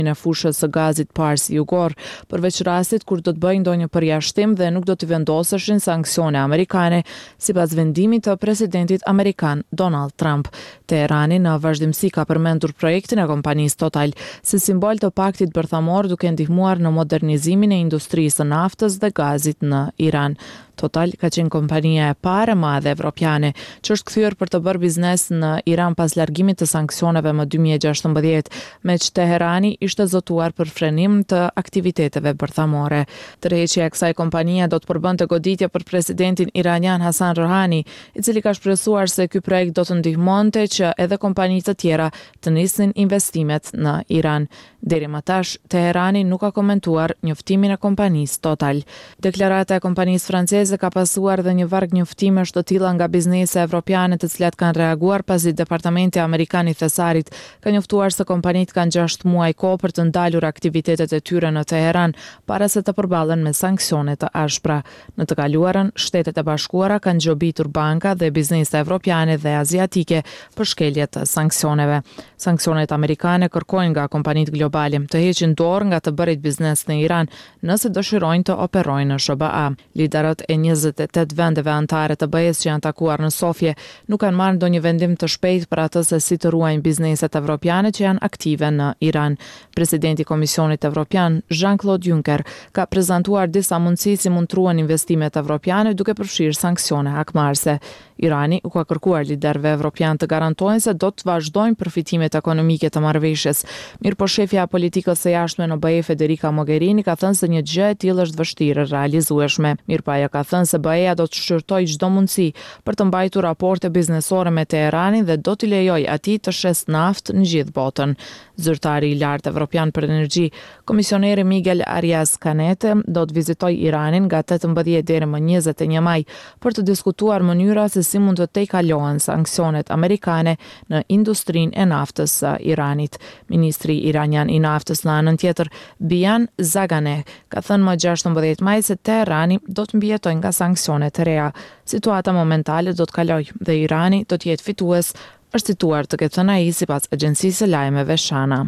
në fushës së gazit Pars Jugor, përveç rastit kur do të bëjë ndonjë përjashtim dhe nuk do të vendoseshin sanksione amerikane, sipas vendimit të presidentit amerikan Donald Trump. Teherani në vazhdimsi ka përmendur projektin e kompanisë Total si simbol të paktit bërthamor, duke ndihmuar në modernizimin e industrisë së naftës dhe gazit në Iran. Total ka qenë kompania e parë e madhe evropiane që është kthyer për të bërë biznes në Iran pas largimit të sanksioneve më 2016, me që Teherani ishte zotuar për frenim të aktiviteteve bërthamore. Tërheqja e kësaj kompanie do të përbënte goditje për presidentin iranian Hasan Rohani, i cili ka shpresuar se ky projekt do të ndihmonte që edhe kompani të tjera të nisin investimet në Iran. Deri më tash, Teherani nuk ka komentuar njoftimin e kompanisë Total. Deklarata e kompanisë franceze ka pasuar dhe një varg njoftimesh të tilla nga biznese evropiane, të cilat kanë reaguar pasi Departamenti Amerikan i Thesarit ka njoftuar se kompanitë kanë 6 muaj kohë për të ndalur aktivitetet e tyre në Teheran para se të përballen me sanksione të ashpra. Në të kaluarën, Shtetet e Bashkuara kanë gjobitur banka dhe biznese evropiane dhe aziatike për shkelje të sanksioneve. Sanksionet amerikane kërkojnë nga kompanitë globale të heqin dorë nga të bërit biznes në Iran nëse dëshirojnë të operojnë në SBA. Liderët e 28 vendeve anëtare të BE-s që janë takuar në Sofje nuk kanë marrë ndonjë vendim të shpejtë për atë se si të ruajnë bizneset evropiane që janë aktive në Iran. Presidenti i Komisionit Evropian, Jean-Claude Juncker, ka prezantuar disa mundësi si mund të ruajnë investimet evropiane duke përfshirë sanksione hakmarrëse. Irani u ka kërkuar liderëve evropian të garantojnë se do të vazhdojnë përfitimet ekonomike të marrëveshjes. Mirëpo shefja e politikës së jashtme në BE, Federica Mogherini, ka thënë se një gjë e tillë është vështirë realizueshme. Mirpo ajo ka thënë se BE-ja do të shqyrtojë çdo mundësi për të mbajtur raporte biznesore me Teheranin dhe do t'i lejojë atij të shes naftë në gjithë botën. Zyrtari i lartë evropian për energji, komisioneri Miguel Arias Canete, do të vizitojë Iranin nga 18 deri më 21 maj për të diskutuar mënyra se si mund të tejkalohen sanksionet amerikane në industrinë e naftës së Iranit. Ministri iranian i naftës në anën tjetër, Bijan Zagane, ka thënë më 16 maj se Teherani do të mbijetojë nga sanksionet e reja. Situata momentale do të kalojë dhe Irani do të jetë fitues, është cituar të ketë thënë ai sipas agjencisë së lajmeve Shana.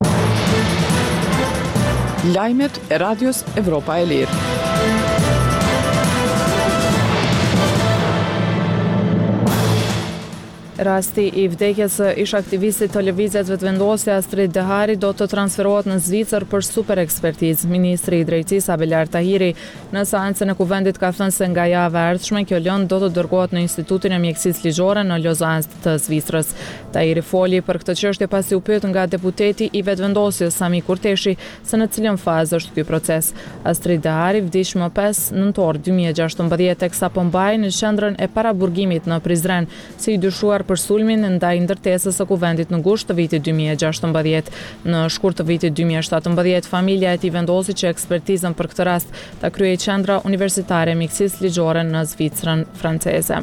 Lajmet e Radios Evropa e Lirë. Rasti i vdekjes së ish-aktivistit të lëvizjes vetëvendosje Astrid Dehari do të transferohet në Zvicër për super ekspertizë. Ministri i Drejtësisë Abelar Tahiri në seancën e kuvendit ka thënë se nga java e ardhshme kjo lëndë do të dërgohet në Institutin e Mjekësisë Ligjore në Lozannë të Zvicrës. Tahiri foli për këtë çështje pasi u pyet nga deputeti i vetëvendosjes Sami Kurteshi se në cilën fazë është ky proces. Astrid Dehari vdiq më 5 nëntor 2016 teksa po mbahej në qendrën e paraburgimit në Prizren si i dyshuar për sulmin ndaj ndërtesës së kuvendit në gusht të vitit 2016. Në shkurt të vitit 2017, familja e tij vendosi që ekspertizën për këtë rast ta kryejë Qendra Universitare e Mjekësisë Ligjore në Zvicrën franceze.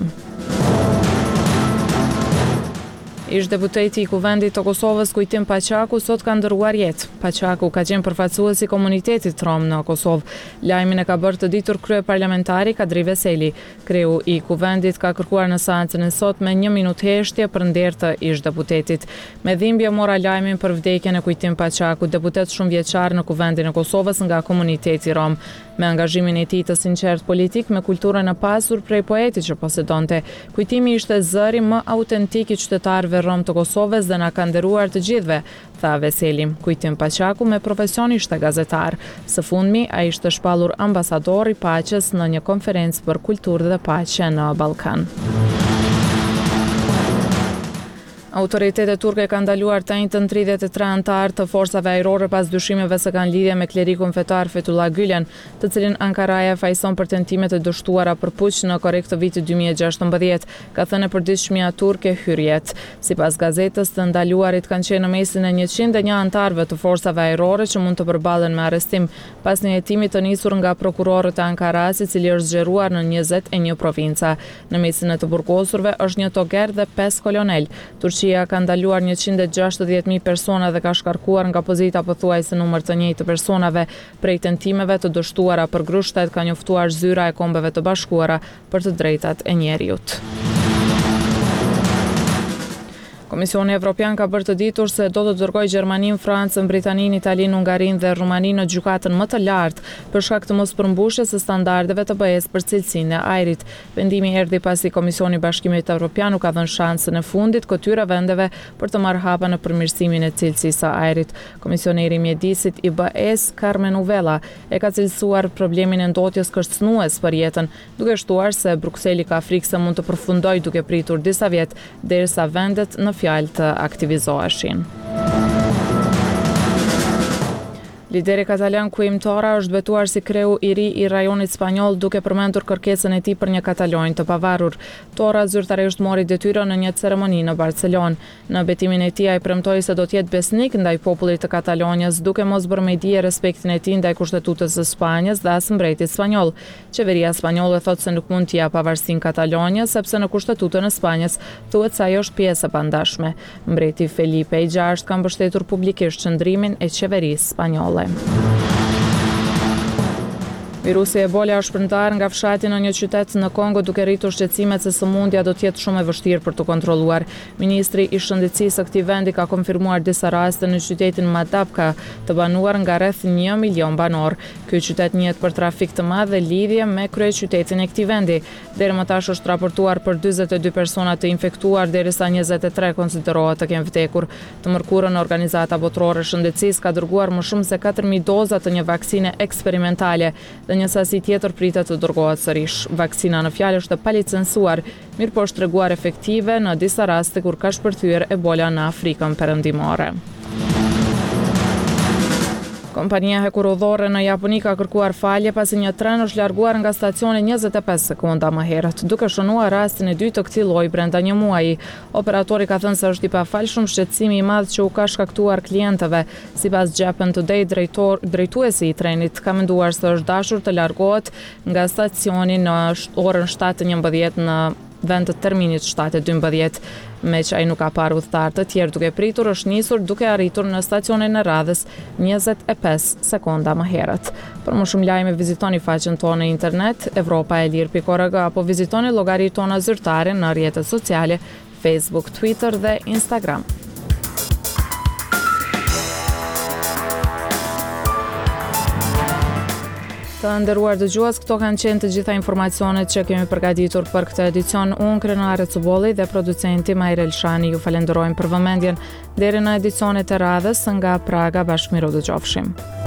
Ish deputeti i kuvendit të Kosovës Kujtim Paqaku sot ka ndërruar jetë. Paqaku ka qenë përfaqësues i komunitetit rom në Kosovë. Lajmin e ka bërë të ditur kryeparlamentari Kadri Veseli. Kreu i kuvendit ka kërkuar në seancën e sot me 1 minutë heshtje për nder të ish deputetit. Me dhimbje mora lajmin për vdekjen e Kujtim Paqaku, deputet shumë vjeçar në kuvendin e Kosovës nga komuniteti rom. Me angazhimin e tij të sinqert politik, me kulturën e pasur prej poetit që posedonte, Kujtimi ishte zëri më autentik i qytetarëve rom të Kosovës dhe na ka nderuar të gjithëve, tha Veseli. Kujtim Paqaku me profesion ishte gazetar. Së fundmi, ai ishte shpallur ambasador i paqes në një konferencë për kulturë dhe paqe në Ballkan. Autoritetet turke kanë ndaluar të njëjtën 33 anëtar të forcave ajrore pas dyshimeve se kanë lidhje me klerikun fetar Fethullah Gülen, të cilin Ankaraja fajson për tentimet e dështuara për puç në korrik të vitit 2016, ka thënë e përditshmja turke Hürriyet. Sipas gazetës, të ndaluarit kanë qenë në mesin e 101 anëtarëve të forcave ajrore që mund të përballen me arrestim pas një hetimi të nisur nga prokurorët e Ankaras, i cili është zgjeruar në 21 provinca. Në mesin e të burgosurve është një toger dhe 5 kolonel. Turqia ka ndaluar 160.000 persona dhe ka shkarkuar nga pozita pothuajse numër të njëjtë të personave prej tentimeve të dështuara për grushtet, ka njoftuar zyra e Kombeve të Bashkuara për të drejtat e njeriut. Komisioni Evropian ka bërë të ditur se do të dërgojë Gjermaninë, Francën, Britaninë, Italinë, Hungarinë dhe Rumaninë në gjykatën më të lartë për shkak të mospërmbushjes së standardeve të BE-s për cilësinë e ajrit. Vendimi erdhi pasi Komisioni i Bashkimit Evropian ka dhënë shansin e fundit këtyre vendeve për të marrë hapa në përmirësimin e cilësisë së ajrit. Komisioneri i mjedisit i BE-s, Carmen Uvela, e ka cilësuar problemin e ndotjes kërcënues për jetën, duke shtuar se Brukseli ka frikë se mund të përfundojë duke pritur disa vjet derisa vendet në fjalë të aktivizoheshin. Lideri katalian Quim Torra është betuar si kreu i ri i rajonit spanjoll duke përmendur kërkesën e tij për një Katalonjë të pavarur. Torra zyrtarisht mori detyrën në një ceremoni në Barcelonë. Në betimin e tij ai premtoi se do të jetë besnik ndaj popullit të Katalonjës, duke mos bërë me dije respektin e tij ndaj kushtetutës së Spanjës dhe as mbretit spanjoll. Qeveria spanjolle thotë se nuk mund t'i japë pavarësinë Katalonjës sepse në kushtetutën e Spanjës thuhet se ajo është pjesë e pandashme. Mbreti Felipe VI ka mbështetur publikisht qëndrimin e qeverisë spanjolle. Virusi Ebola është shpërndar nga fshati në një qytet në Kongo duke rritur shqetësimet se sëmundja do të jetë shumë e vështirë për të kontrolluar. Ministri i shëndetësisë së këtij vendi ka konfirmuar disa raste në qytetin Madapka, të banuar nga rreth 1 milion banor. Ky qytet njihet për trafik të madh dhe lidhje me kryeqytetin e këtij vendi. Deri më tash është raportuar për 42 persona të infektuar, derisa 23 konsiderohet të kenë vdekur. Të mërkurën Organizata Botërore e Shëndetësisë ka dërguar më shumë se 4000 doza të një vaksine eksperimentale dhe një sasi tjetër pritet të dërgohet sërish. Vaksina në fjalë është e palicencuar, mirë po është treguar efektive në disa raste kur ka shpërthyer Ebola në Afrikën Perëndimore. Kompania hekurudhore në Japoni ka kërkuar falje pasi një tren është larguar nga stacioni 25 sekonda më herët, duke shënuar rastin e dytë të këtij lloji brenda një muaji. Operatori ka thënë se është i pafalshëm shqetësimi i madh që u ka shkaktuar klientëve. Sipas Japan Today, drejtuesi i trenit ka menduar se është dashur të largohet nga stacioni në orën 7:11 në vend të terminit 7:12. Me që ai nuk ka parë udhëtar të tjerë duke pritur, është nisur duke arritur në stacionin e radhës 25 sekonda më herët. Për më shumë lajme vizitoni faqen tonë në internet europaelir.org apo vizitoni llogaritë tona zyrtare në rrjetet sociale Facebook, Twitter dhe Instagram. Të nderuar dëgjues, këto kanë qenë të gjitha informacionet që kemi përgatitur për këtë edicion. Unë, Krenare Cubolli dhe producenti Majrel Shani ju falenderojmë për vëmendjen. Deri në edicionet e radhës nga Praga, bashkëmiru dëgjofshim.